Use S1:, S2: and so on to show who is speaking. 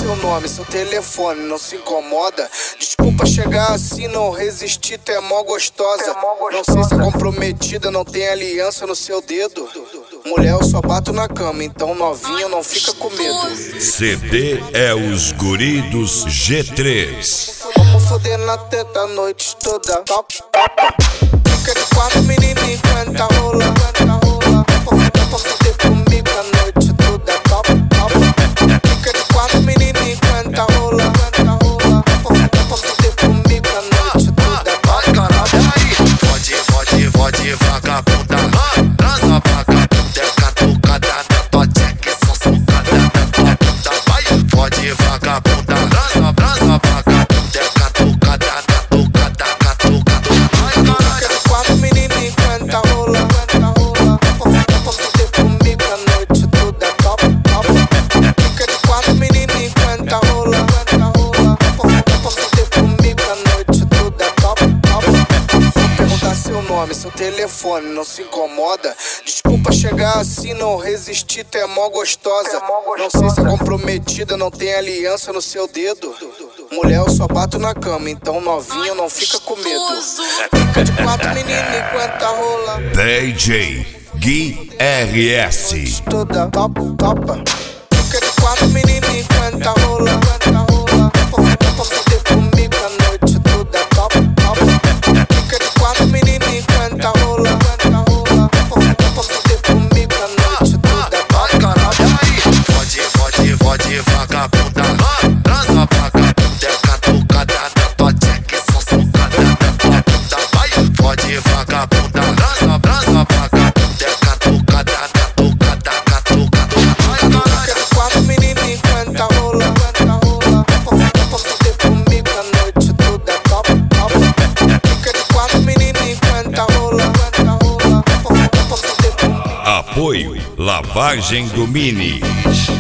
S1: seu nome, seu telefone, não se incomoda. Desculpa chegar assim, não resistir, tu é mó gostosa. Não sei se é comprometida, não tem aliança no seu dedo. Mulher, eu só bato na cama, então novinha não fica com medo.
S2: CD é os guri dos G3.
S1: Vamos foder na teta a noite toda. Top. Fica de quatro, menina, enquanto rola. Pra foder comigo a noite toda. Top. Fica de quatro, menina, enquanto rola. Pra foder comigo a noite toda.
S3: Ai, caralho, aí. Pode, vagabunda. Transa, vagabunda, é catucada da tua tcheca, só socada da tua bunda. Vai, pode, vagabunda. Transa, vagabunda, é catucada da tocada, catucada. Ai, caralho.
S1: Fica de quatro, menina, enquanto rola. Pra foder comigo a noite toda. Top. Fica de quatro, menina, enquanto rola. Pra foder comigo a noite toda. Top. Perguntar seu nome, seu telefone, não se incomoda. Desculpa chegar assim, não resistir, tu é mó gostosa. Não sei se é comprometida, não tem aliança no seu dedo. Mulher, eu só bato na cama, então novinha não fica com medo. Fica de quatro, menina, enquanto rola.
S2: DJ Gui RS.
S1: Toda top. Fica de quatro, menina, enquanto rola. Pra foder comigo a noite toda. Top. Fica de quatro, menina, enquanto rola. Pra foder comigo a noite toda.
S3: Ai, caralho, aí. Pode, vagabunda. Transa, vagabunda, é catucada da tua tcheca, só socada da tua bunda. Vai, pode, vagabunda. Transa, vagabunda, é catucada da tocada, catucada. Ai,
S1: Fica
S3: caralho.
S1: de quatro, menina, enquanto rola. Pra foder comigo a noite toda. Top. Fica de quatro, menina, enquanto rola. Pra foder comigo.
S2: Apoio Lavagem do Mini.